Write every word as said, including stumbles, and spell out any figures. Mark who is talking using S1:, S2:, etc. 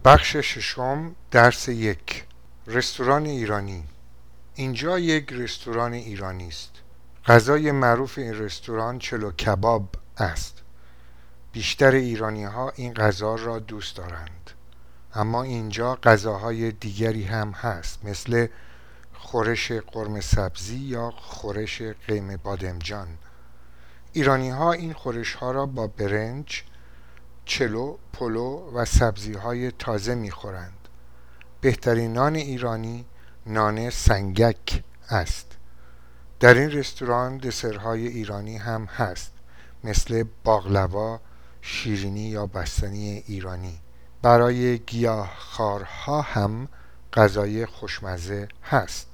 S1: بخش ششم، درس یک. رستوران ایرانی. اینجا یک رستوران ایرانی است. غذای معروف این رستوران چلو کباب است. بیشتر ایرانی ها این غذا را دوست دارند. اما اینجا غذاهای دیگری هم هست، مثل خورش قرمه سبزی یا خورش قیم بادمجان. ایرانی ها این خورش ها را با برنج، چلو، پلو و سبزی های تازه می خورند. بهترین نان ایرانی نان سنگک است. در این رستوران دسرهای ایرانی هم هست، مثل باقلوا، شیرینی یا بستنی ایرانی. برای گیاهخوارها هم غذای خوشمزه هست.